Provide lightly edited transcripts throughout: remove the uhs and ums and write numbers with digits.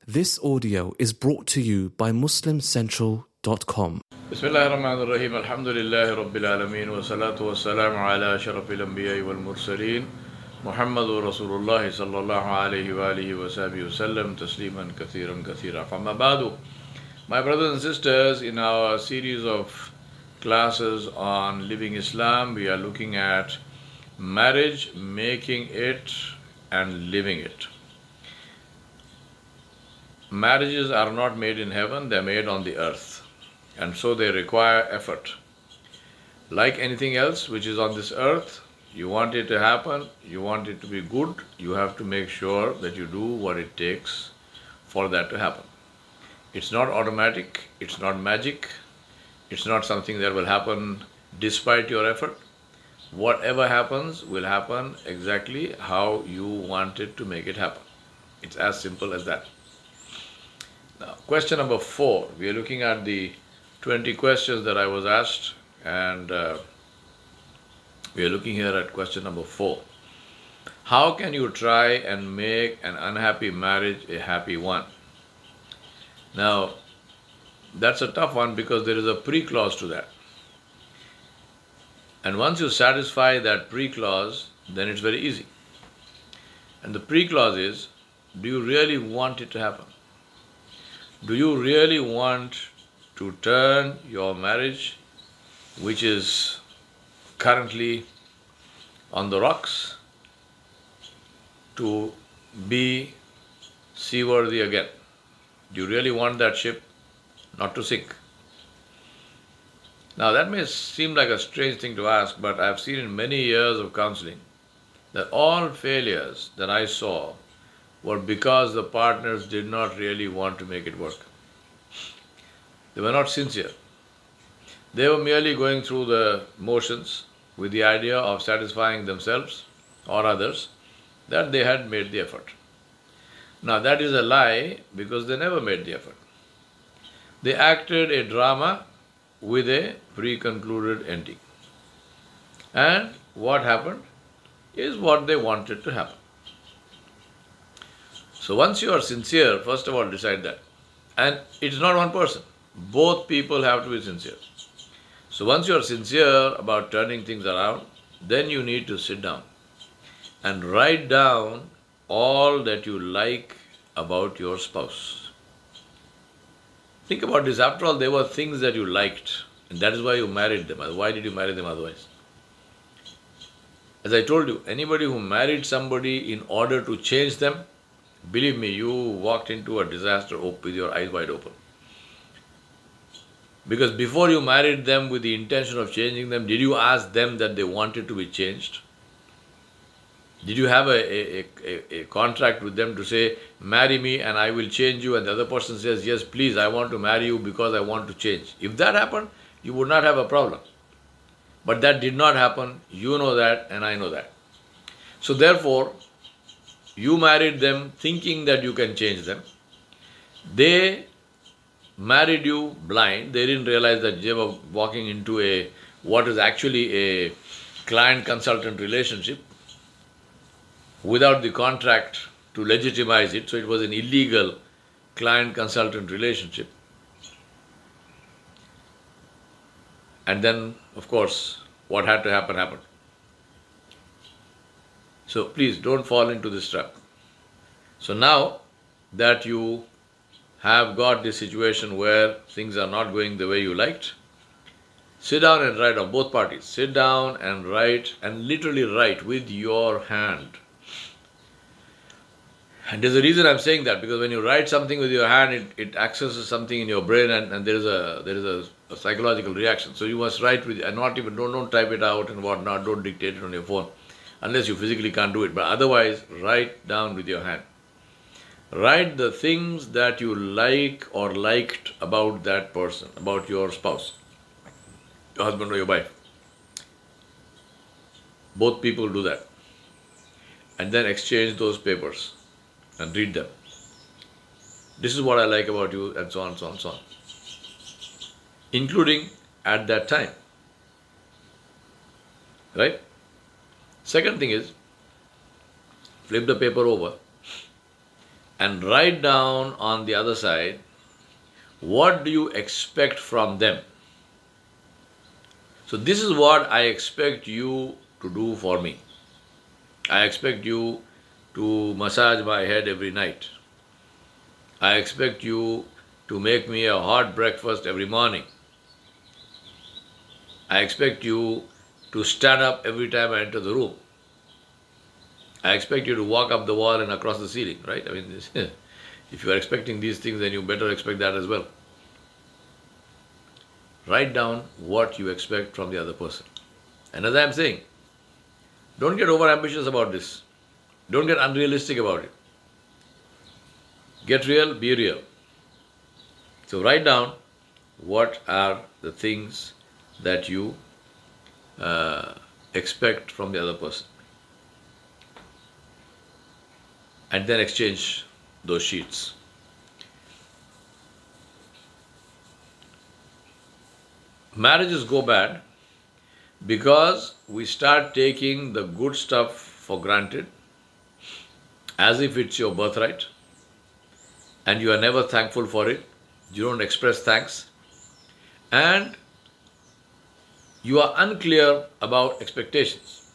This audio is brought to you by MuslimCentral.com. Bismillahirrahmanirrahim. Alhamdulillahi Rabbil Alameen. Wa salatu wa salamu ala ashrafil anbiya'i wal mursaleen. Muhammadur Rasulullah sallallahu alayhi wa alihi wa sahbihi wa sallam. Tasliman kathiran kathira. Famma ba'du. My brothers and sisters, in our series of classes on living Islam, we are looking at marriage, making it and living it. Marriages are not made in heaven, they are made on the earth. And so they require effort. Like anything else which is on this earth, you want it to happen, you want it to be good, you have to make sure that you do what it takes for that to happen. It's not automatic, it's not magic, it's not something that will happen despite your effort. Whatever happens will happen exactly how you wanted to make it happen. It's as simple as that. Now, question number 4. We are looking at the 20 questions that I was asked, and we are looking here at question number 4. How can you try and make an unhappy marriage a happy one? Now, that's a tough one because there is a pre-clause to that. And once you satisfy that pre-clause, then it's very easy. And the pre-clause is, do you really want it to happen? Do you really want to turn your marriage, which is currently on the rocks, to be seaworthy again? Do you really want that ship not to sink? Now that may seem like a strange thing to ask, but I've seen in many years of counseling that all failures that I saw were because the partners did not really want to make it work. They were not sincere. They were merely going through the motions with the idea of satisfying themselves or others that they had made the effort. Now that is a lie because they never made the effort. They acted a drama with a pre-concluded ending. And what happened is what they wanted to happen. So once you are sincere, first of all, decide that. And it's not one person. Both people have to be sincere. So once you are sincere about turning things around, then you need to sit down and write down all that you like about your spouse. Think about this. After all, they were things that you liked, and that is why you married them. Why did you marry them otherwise? As I told you, anybody who married somebody in order to change them, believe me, you walked into a disaster with your eyes wide open. Because before you married them with the intention of changing them, did you ask them that they wanted to be changed? Did you have a contract with them to say, marry me and I will change you, and the other person says, yes, please, I want to marry you because I want to change? If that happened, you would not have a problem. But that did not happen. You know that and I know that. So therefore, you married them thinking that you can change them. They married you blind. They didn't realize that they were walking into what is actually a client-consultant relationship without the contract to legitimize it. So it was an illegal client-consultant relationship. And then, of course, what had to happen happened. So please don't fall into this trap. So now that you have got this situation where things are not going the way you liked, sit down and write on both parties. Sit down and write, and literally write with your hand. And there's a reason I'm saying that, because when you write something with your hand, it accesses something in your brain, and there is a psychological reaction. So you must write with, and don't type it out and whatnot. Don't dictate it on your phone, unless you physically can't do it. But otherwise, write down with your hand. Write the things that you like or liked about that person, about your spouse, your husband or your wife. Both people do that. And then exchange those papers and read them. This is what I like about you, and so on, so on, so on. Including at that time. Right? Second thing is, flip the paper over and write down on the other side, what do you expect from them? So this is what I expect you to do for me. I expect you to massage my head every night. I expect you to make me a hot breakfast every morning. I expect you to stand up every time I enter the room. I expect you to walk up the wall and across the ceiling, right? I mean, if you are expecting these things, then you better expect that as well. Write down what you expect from the other person. And as I am saying, don't get over ambitious about this. Don't get unrealistic about it. Get real, be real. So write down what are the things that you expect from the other person. And then exchange those sheets. Marriages go bad because we start taking the good stuff for granted as if it's your birthright, and you are never thankful for it. You don't express thanks, and you are unclear about expectations.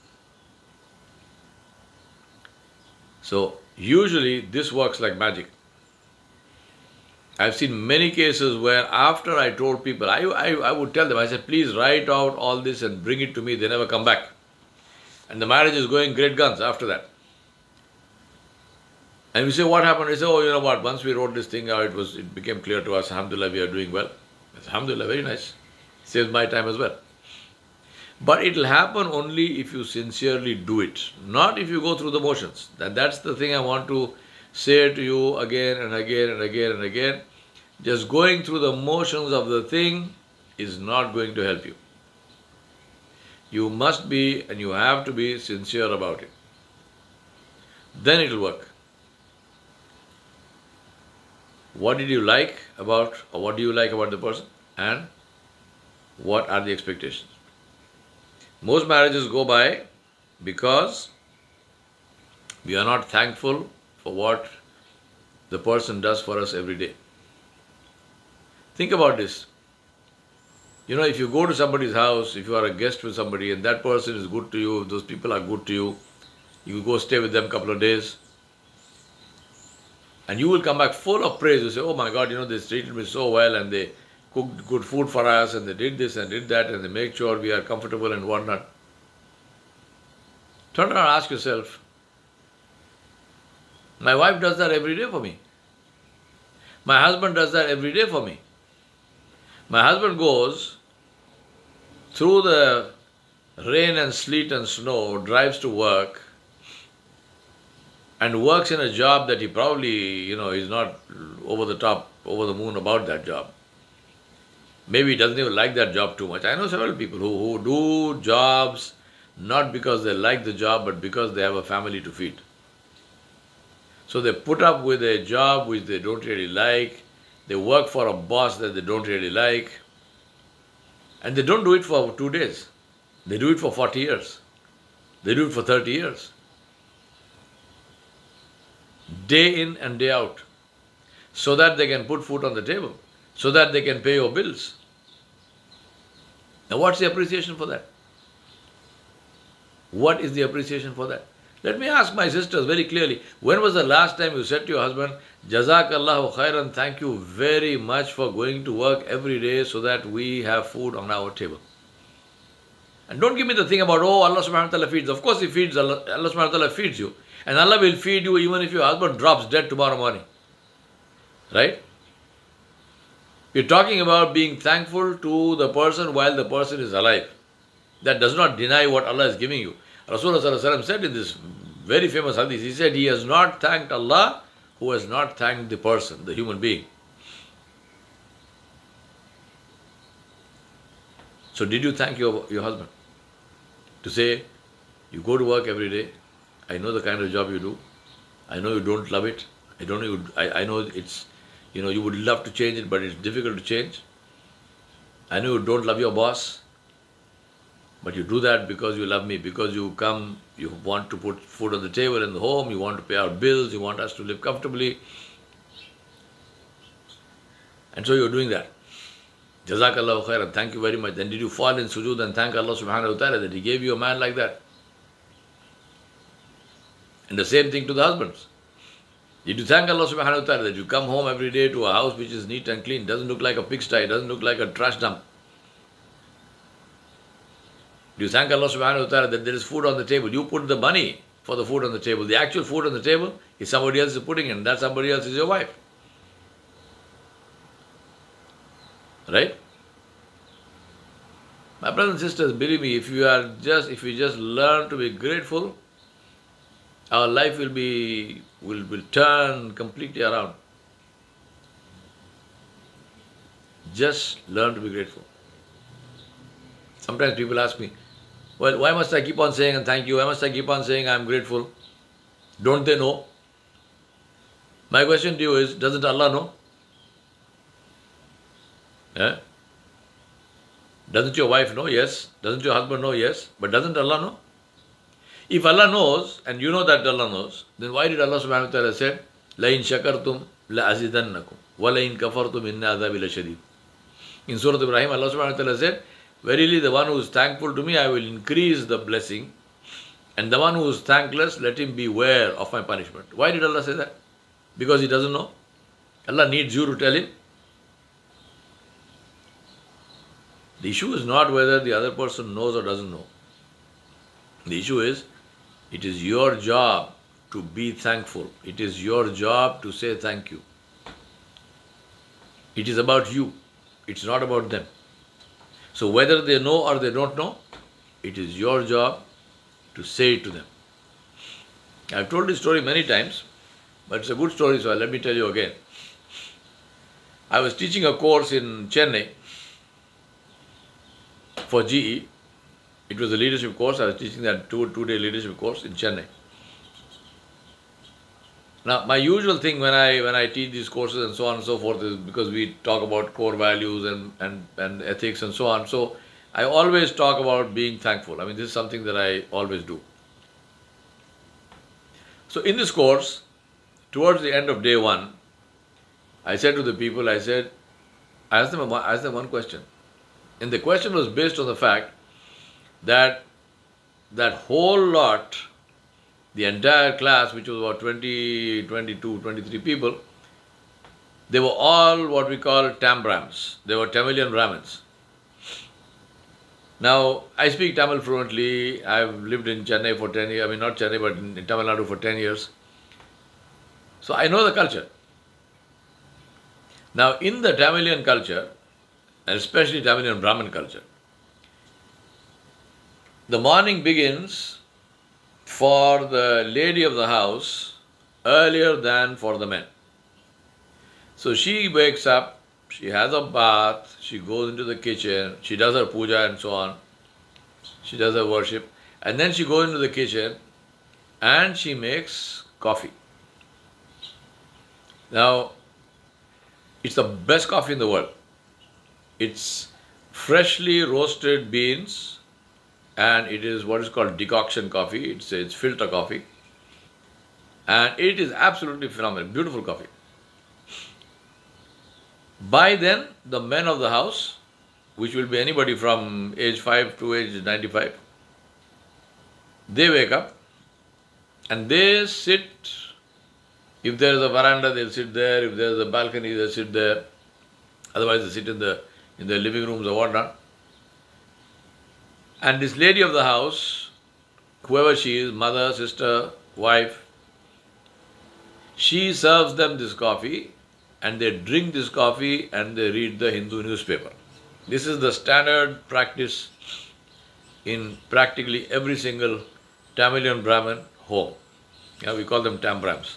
So usually this works like magic. I've seen many cases where after I told people, I would tell them, I said, please write out all this and bring it to me. They never come back. And the marriage is going great guns after that. And we say, what happened? They say, oh, you know what, once we wrote this thing out, it became clear to us, alhamdulillah, we are doing well. I said, alhamdulillah, very nice. Saves my time as well. But it will happen only if you sincerely do it, not if you go through the motions. That's the thing I want to say to you again and again and again and again. Just going through the motions of the thing is not going to help you. You must be and you have to be sincere about it. Then it will work. What did you like about, or what do you like about the person? And what are the expectations? Most marriages go by because we are not thankful for what the person does for us every day. Think about this. You know, if you go to somebody's house, if you are a guest with somebody and that person is good to you, those people are good to you, you go stay with them a couple of days, and you will come back full of praise. You say, oh my God, you know, they treated me so well and they cooked good food for us and they did this and did that and they make sure we are comfortable and whatnot. Turn around and ask yourself, my wife does that every day for me. My husband does that every day for me. My husband goes through the rain and sleet and snow, drives to work, and works in a job that he probably, is not over the top, over the moon about that job. Maybe he doesn't even like that job too much. I know several people who do jobs not because they like the job, but because they have a family to feed. So they put up with a job which they don't really like. They work for a boss that they don't really like. And they don't do it for 2 days. They do it for 40 years. They do it for 30 years. Day in and day out. So that they can put food on the table. So that they can pay your bills. Now what's the appreciation for that? What is the appreciation for that? Let me ask my sisters very clearly, when was the last time you said to your husband, Jazakallahu khairan, thank you very much for going to work every day so that we have food on our table? And don't give me the thing about, oh, Allah subhanahu wa ta'ala feeds. Of course He feeds, Allah subhanahu wa ta'ala feeds you. And Allah will feed you even if your husband drops dead tomorrow morning. Right? You're talking about being thankful to the person while the person is alive. That does not deny what Allah is giving you. Rasulullah said in this very famous hadith, he said, he has not thanked Allah who has not thanked the person, the human being. So did you thank your husband? To say, you go to work every day, I know the kind of job you do, I know you don't love it, I know it's, you would love to change it, but it's difficult to change. I know you don't love your boss, But you do that because you love me, because you come, you want to put food on the table in the home, you want to pay our bills, you want us to live comfortably. And so you're doing that. Jazakallahu khairan, thank you very much. Then did you fall in sujood and thank Allah subhanahu wa ta'ala that He gave you a man like that? And the same thing to the husbands. Did you thank Allah subhanahu wa ta'ala that you come home every day to a house which is neat and clean, doesn't look like a pigsty, doesn't look like a trash dump? Do you thank Allah subhanahu wa ta'ala that there is food on the table? You put the money for the food on the table. The actual food on the table is somebody else is putting it, and that somebody else is your wife. Right? My brothers and sisters, believe me, if we just learn to be grateful, our life will turn completely around. Just learn to be grateful. Sometimes people ask me, well, why must I keep on saying and thank you? Why must I keep on saying I'm grateful? Don't they know? My question to you is, doesn't Allah know? Yeah? Doesn't your wife know? Yes. Doesn't your husband know? Yes. But doesn't Allah know? If Allah knows, and you know that Allah knows, then why did Allah subhanahu wa ta'ala say, لَإِن شَكَرْتُمْ لَأَزِدَنَّكُمْ وَلَإِن كَفَرْتُمْ إِنَّ عَذَابِي لَشَدِيدٌ. In Surah Ibrahim, Allah subhanahu wa ta'ala said, verily the one who is thankful to me, I will increase the blessing, and the one who is thankless, let him beware of my punishment. Why did Allah say that? Because He doesn't know? Allah needs you to tell Him? The issue is not whether the other person knows or doesn't know. The issue is, it is your job to be thankful. It is your job to say thank you. It is about you. It's not about them. So whether they know or they don't know, it is your job to say it to them. I've told this story many times, but it's a good story, so let me tell you again. I was teaching a course in Chennai for GE. It was a leadership course. I was teaching that two-day leadership course in Chennai. Now, my usual thing when I teach these courses and so on and so forth is, because we talk about core values and ethics and so on, so I always talk about being thankful. I mean, this is something that I always do. So in this course, towards the end of day one, I said to the people, I asked them one question. And the question was based on the fact that whole lot, the entire class, which was about 20, 22, 23 people, they were all what we call Tambrams. They were Tamilian Brahmins. Now, I speak Tamil fluently. I've lived in Chennai for 10 years. I mean, not Chennai, but in Tamil Nadu for 10 years. So I know the culture. Now, in the Tamilian culture, and especially Tamilian Brahmin culture, the morning begins for the lady of the house earlier than for the men. So she wakes up, she has a bath, she goes into the kitchen, she does her puja and so on, she does her worship, and then she goes into the kitchen and she makes coffee. Now, it's the best coffee in the world. It's freshly roasted beans, and it is what is called decoction coffee. It's filter coffee. And it is absolutely phenomenal, beautiful coffee. By then, the men of the house, which will be anybody from age 5 to age 95, they wake up and they sit. If there is a veranda, they'll sit there. If there is a balcony, they'll sit there. Otherwise, they sit in the living rooms or whatnot. And this lady of the house, whoever she is, mother, sister, wife, she serves them this coffee, and they drink this coffee and they read the Hindu newspaper. This is the standard practice in practically every single Tamilian Brahmin home. Yeah, we call them Tambrams.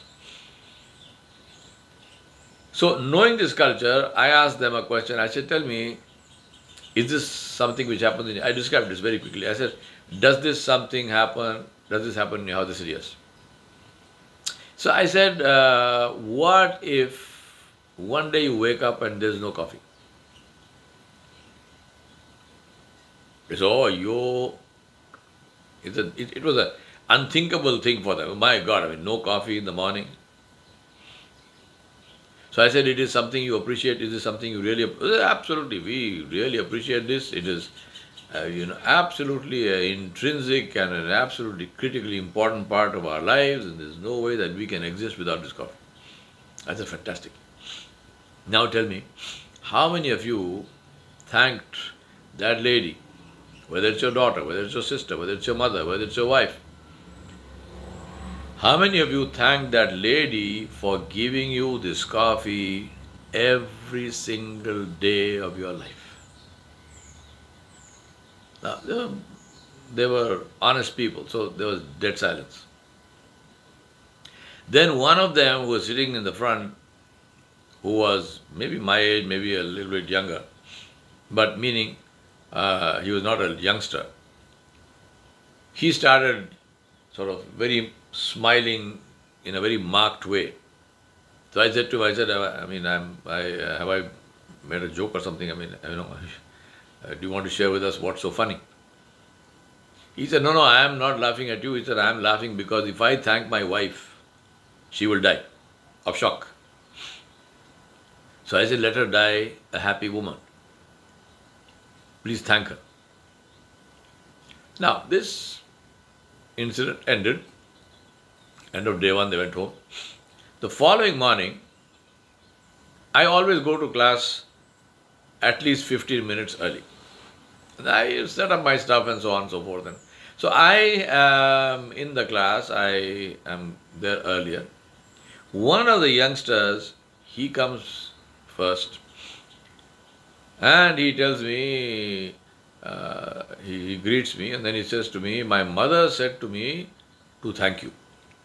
So knowing this culture, I asked them a question. I said, tell me, is this something which happens in... I described this very quickly. I said, does this happen in your house? They said, yes. So I said, what if one day you wake up and there's no coffee? They said, oh, you, it was an unthinkable thing for them. My God, I mean, no coffee in the morning. So I said, it is something you appreciate. Is this something you really? Absolutely, we really appreciate this. It is, absolutely intrinsic and an absolutely critically important part of our lives, and there's no way that we can exist without this coffee. I said, fantastic. Now tell me, how many of you thanked that lady, whether it's your daughter, whether it's your sister, whether it's your mother, whether it's your wife? How many of you thank that lady for giving you this coffee every single day of your life? Now, they were honest people, so there was dead silence. Then one of them who was sitting in the front, who was maybe my age, maybe a little bit younger, but meaning he was not a youngster, he started sort of very smiling in a very marked way. So I said to him, have I made a joke or something? Do you want to share with us what's so funny? He said, no, I am not laughing at you. He said, I am laughing because if I thank my wife, she will die of shock. So I said, let her die a happy woman. Please thank her. Now, this incident ended. End of day one, they went home. The following morning, I always go to class at least 15 minutes early. And I set up my stuff and so on and so forth. And so I am in the class, I am there earlier. One of the youngsters, he comes first and he tells me, he greets me and then he says to me, my mother said to me to thank you.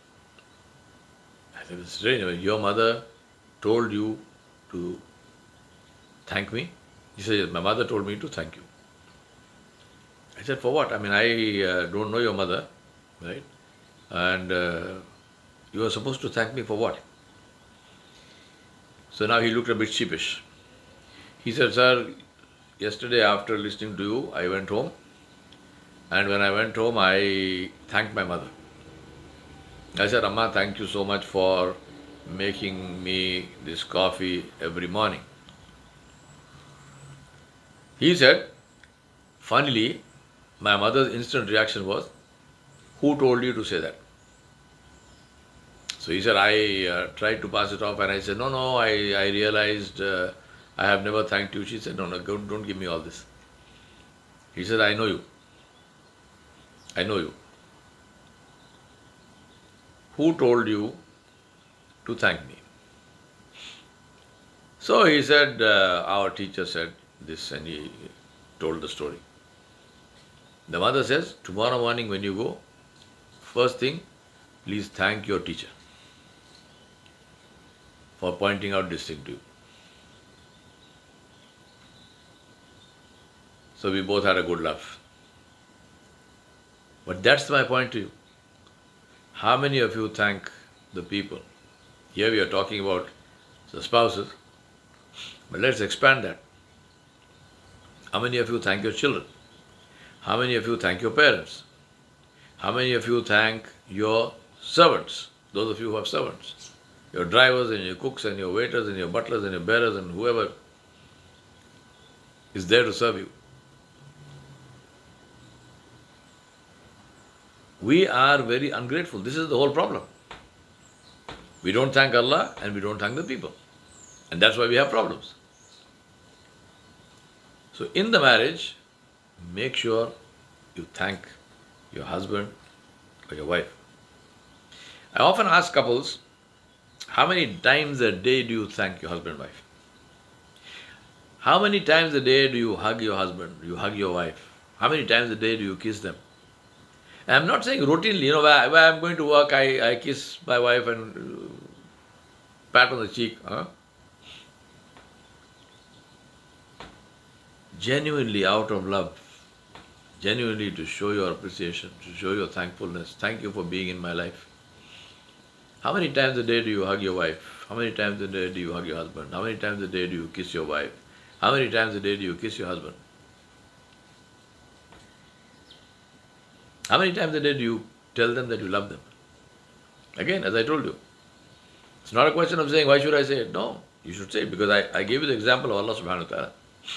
I said, it's strange, your mother told you to thank me? He said, yes, my mother told me to thank you. I said, for what? I don't know your mother, right? And you are supposed to thank me for what? So now he looked a bit sheepish. He said, sir, yesterday after listening to you, I went home. And when I went home, I thanked my mother. I said, Amma, thank you so much for making me this coffee every morning. He said, funnily, my mother's instant reaction was, who told you to say that? So he said, I tried to pass it off and I said, no, I realized I have never thanked you. She said, no, don't give me all this. He said, I know you. I know you. Who told you to thank me? So he said, our teacher said this and he told the story. The mother says, tomorrow morning when you go, first thing, please thank your teacher for pointing out this thing to you. So we both had a good laugh. But that's my point to you. How many of you thank the people? Here we are talking about the spouses, but let's expand that. How many of you thank your children? How many of you thank your parents? How many of you thank your servants? Those of you who have servants. Your drivers and your cooks and your waiters and your butlers and your bearers and whoever is there to serve you. We are very ungrateful. This is the whole problem. We don't thank Allah and we don't thank the people. And that's why we have problems. So in the marriage, make sure you thank your husband or your wife. I often ask couples, how many times a day do you thank your husband and wife? How many times a day do you hug your husband, you hug your wife? How many times a day do you kiss them? I'm not saying routinely, where I'm going to work, I kiss my wife and pat on the cheek. Genuinely out of love, genuinely to show your appreciation, to show your thankfulness. Thank you for being in my life. How many times a day do you hug your wife? How many times a day do you hug your husband? How many times a day do you kiss your wife? How many times a day do you kiss your husband? How many times a day do you tell them that you love them? Again, as I told you, it's not a question of saying, why should I say it? No, you should say it because I gave you the example of Allah subhanahu wa ta'ala.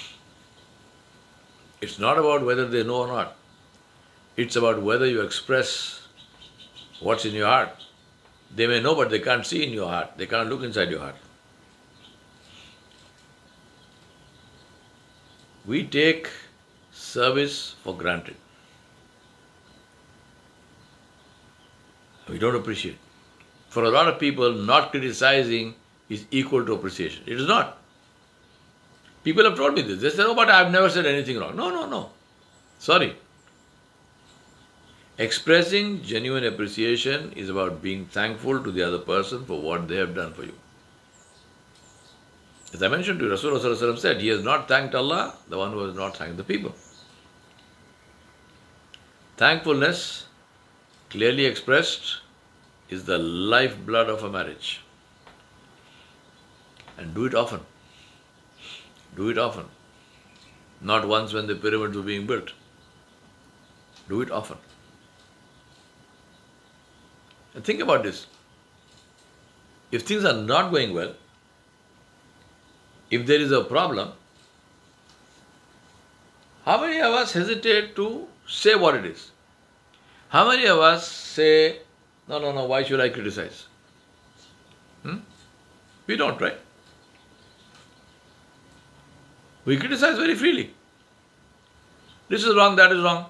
It's not about whether they know or not. It's about whether you express what's in your heart. They may know, but they can't see in your heart. They can't look inside your heart. We take service for granted. We don't appreciate. For a lot of people, not criticizing is equal to appreciation. It is not. People have told me this. They say, oh, but I've never said anything wrong. No. Sorry. Expressing genuine appreciation is about being thankful to the other person for what they have done for you. As I mentioned to you, Rasulullah said, he has not thanked Allah, the one who has not thanked the people. Thankfulness, clearly expressed, is the lifeblood of a marriage. And do it often. Do it often. Not once when the pyramids were being built. Do it often. And think about this. If things are not going well, if there is a problem, how many of us hesitate to say what it is? How many of us say, no, why should I criticize? We don't, right? We criticize very freely. This is wrong, that is wrong.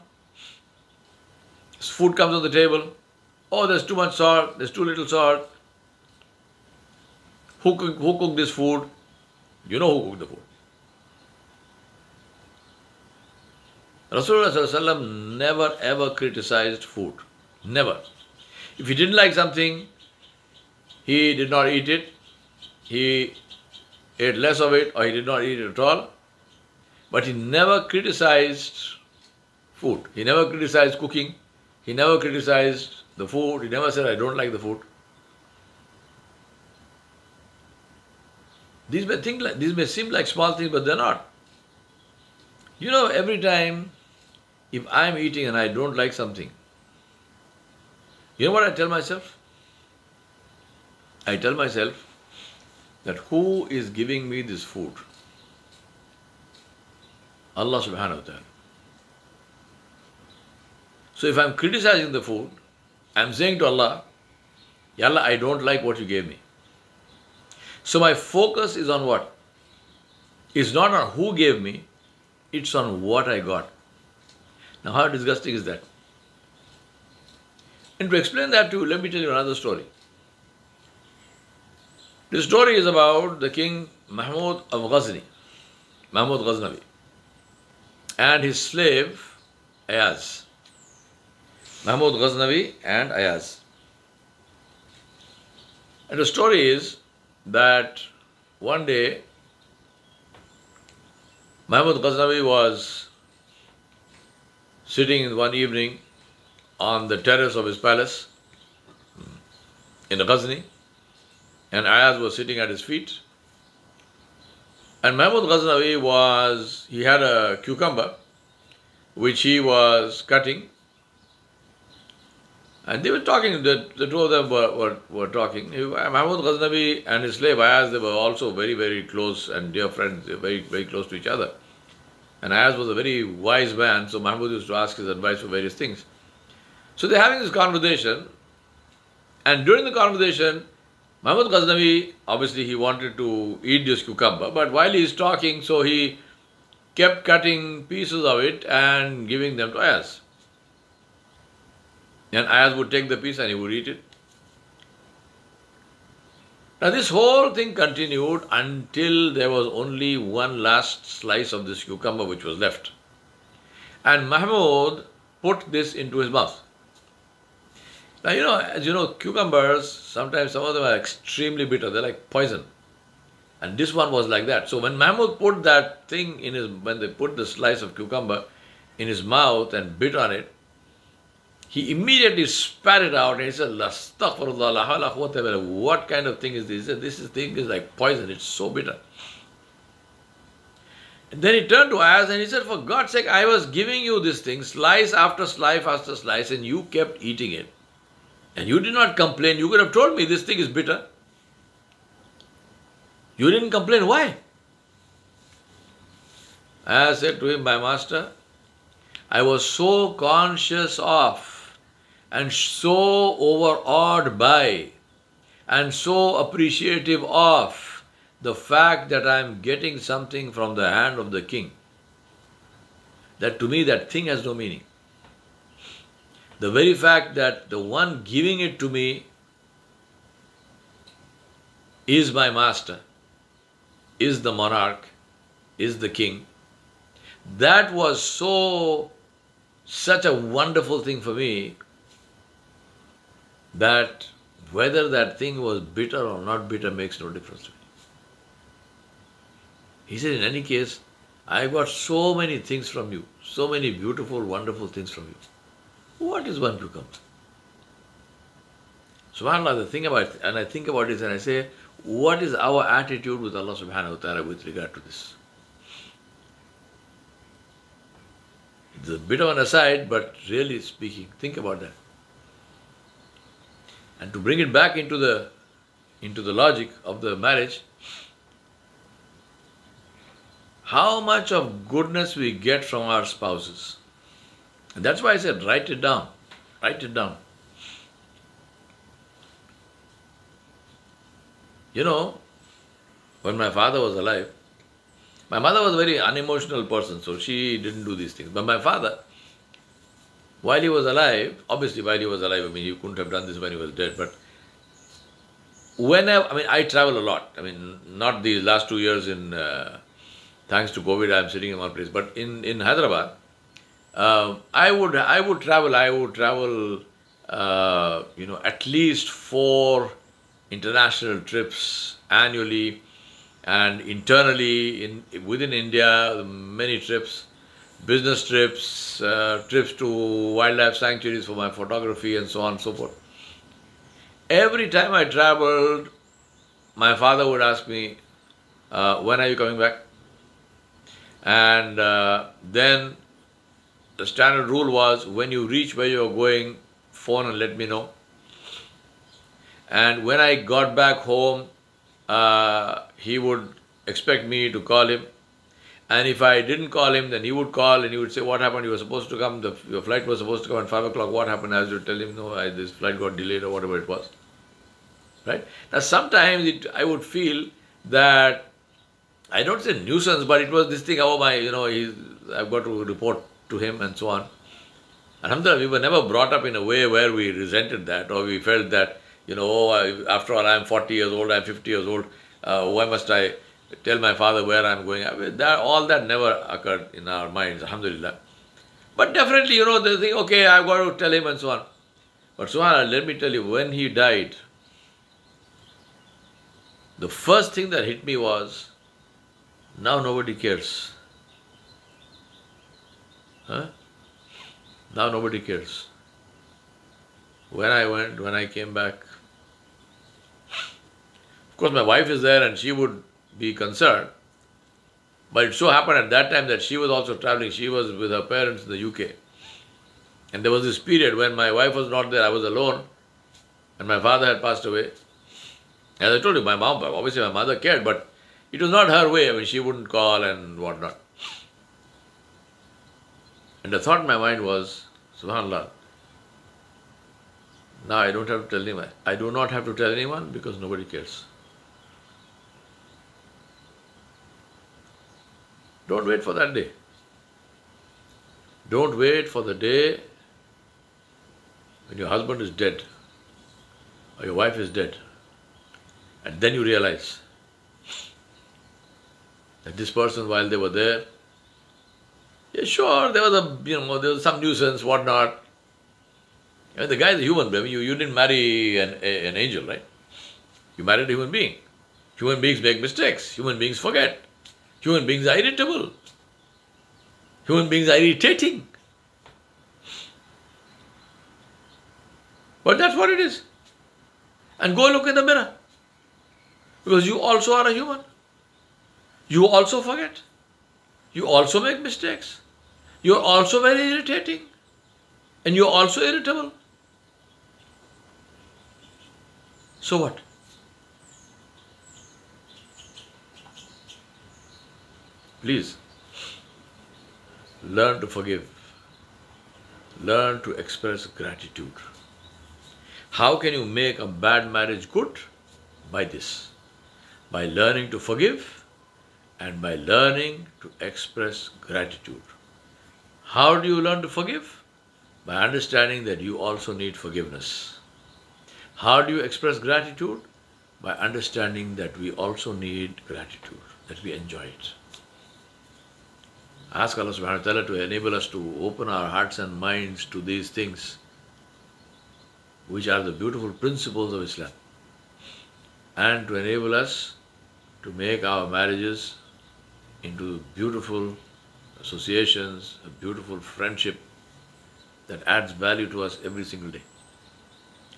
Food comes on the table. Oh, there's too much salt, there's too little salt. Who cooked this food? You know who cooked the food. Rasulullah never ever criticized food. Never. If he didn't like something, he did not eat it. He ate less of it or he did not eat it at all. But he never criticized food. He never criticized cooking. He never criticized the food. He never said, I don't like the food. These may seem like small things, but they're not. You know, every time if I'm eating and I don't like something, you know what I tell myself? I tell myself that who is giving me this food? Allah subhanahu wa ta'ala. So if I'm criticizing the food, I'm saying to Allah, Ya Allah, I don't like what you gave me. So my focus is on what? It's not on who gave me, it's on what I got. Now how disgusting is that? And to explain that to you, let me tell you another story. This story is about the king Mahmud of Ghazni, Mahmud Ghaznavi, and his slave Ayaz. Mahmud Ghaznavi and Ayaz. And the story is that one day Mahmud Ghaznavi was sitting one evening on the terrace of his palace in Ghazni, and Ayaz was sitting at his feet. And Mahmud Ghaznavi he had a cucumber which he was cutting, and they were talking, the two of them were talking. Mahmud Ghaznavi and his slave Ayaz, they were also very, very close and dear friends. They were very, very close to each other. And Ayaz was a very wise man, so Mahmud used to ask his advice for various things. So they're having this conversation, and during the conversation, Mahmud Ghaznavi, obviously he wanted to eat this cucumber, but while he's talking, so he kept cutting pieces of it and giving them to Ayaz. And Ayaz would take the piece and he would eat it. Now this whole thing continued until there was only one last slice of this cucumber which was left. And Mahmud put this into his mouth. Now, as you know, cucumbers, sometimes some of them are extremely bitter. They're like poison. And this one was like that. So when Mahmud put that thing when they put the slice of cucumber in his mouth and bit on it, he immediately spat it out and he said, Astaghfirullah, la hawla quwwata illa billah. What kind of thing is this? He said, this thing is like poison. It's so bitter. And then he turned to Ayaz and he said, for God's sake, I was giving you this thing, slice after slice after slice, and you kept eating it. And you did not complain. You could have told me this thing is bitter. You didn't complain. Why? I said to him, my master, I was so conscious of and so overawed by and so appreciative of the fact that I am getting something from the hand of the king, that to me that thing has no meaning. The very fact that the one giving it to me is my master, is the monarch, is the king, that was such a wonderful thing for me that whether that thing was bitter or not bitter makes no difference to me. He said, in any case, I got so many things from you, so many beautiful, wonderful things from you. What is one cucumber? SubhanAllah, I think about this and I say, what is our attitude with Allah subhanahu wa ta'ala with regard to this? It's a bit of an aside, but really speaking, think about that. And to bring it back into the logic of the marriage, how much of goodness we get from our spouses. And that's why I said, write it down. Write it down. You know, when my father was alive, my mother was a very unemotional person, so she didn't do these things. But my father, while he was alive, obviously while he was alive, I mean, he couldn't have done this when he was dead, but I travel a lot. I mean, not these last 2 years thanks to COVID, I'm sitting in one place, but in Hyderabad, I would travel, at least 4 international trips annually, and internally within India, many trips, business trips, trips to wildlife sanctuaries for my photography and so on and so forth. Every time I traveled, my father would ask me, when are you coming back? And then the standard rule was, when you reach where you're going, phone and let me know. And when I got back home, he would expect me to call him. And if I didn't call him, then he would call and he would say, what happened? You were supposed to come, your flight was supposed to come at 5 o'clock. What happened? I would tell him, no, this flight got delayed or whatever it was. Right? Now, sometimes I would feel that, I don't say nuisance, but it was this thing, I've got to report to him and so on. Alhamdulillah, we were never brought up in a way where we resented that or we felt that, after all, I'm 40 years old, I'm 50 years old, why must I tell my father where I'm going? All that never occurred in our minds, alhamdulillah. But definitely, they think, okay, I've got to tell him and so on. But subhanAllah, let me tell you, when he died, the first thing that hit me was, now nobody cares. Now nobody cares. When I came back, of course my wife is there and she would be concerned, but it so happened at that time that she was also traveling. She was with her parents in the UK. And there was this period when my wife was not there, I was alone, and my father had passed away. As I told you, obviously my mother cared, but it was not her way. I mean, she wouldn't call and whatnot. And the thought in my mind was, subhanAllah, now I don't have to tell anyone. I do not have to tell anyone because nobody cares. Don't wait for that day. Don't wait for the day when your husband is dead or your wife is dead. And then you realize that this person, while they were there, yeah, sure, there was some nuisance, whatnot. I mean, the guy is a human being. You didn't marry an angel, right? You married a human being. Human beings make mistakes. Human beings forget. Human beings are irritable. Human beings are irritating. But that's what it is. And go look in the mirror. Because you also are a human. You also forget. You also make mistakes. You're also very irritating. And you're also irritable. So what? Please, learn to forgive. Learn to express gratitude. How can you make a bad marriage good? By this. By learning to forgive and by learning to express gratitude. How do you learn to forgive? By understanding that you also need forgiveness. How do you express gratitude? By understanding that we also need gratitude, that we enjoy it. Ask Allah subhanahu wa ta'ala to enable us to open our hearts and minds to these things, which are the beautiful principles of Islam, and to enable us to make our marriages into beautiful associations, a beautiful friendship that adds value to us every single day.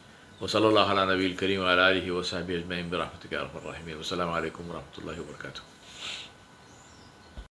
وصلى الله على نبي الكريم وعلى آله وصحبه أجمعين برحمتك يا أرحم الراحمين والسلام عليكم ورحمة الله وبركاته.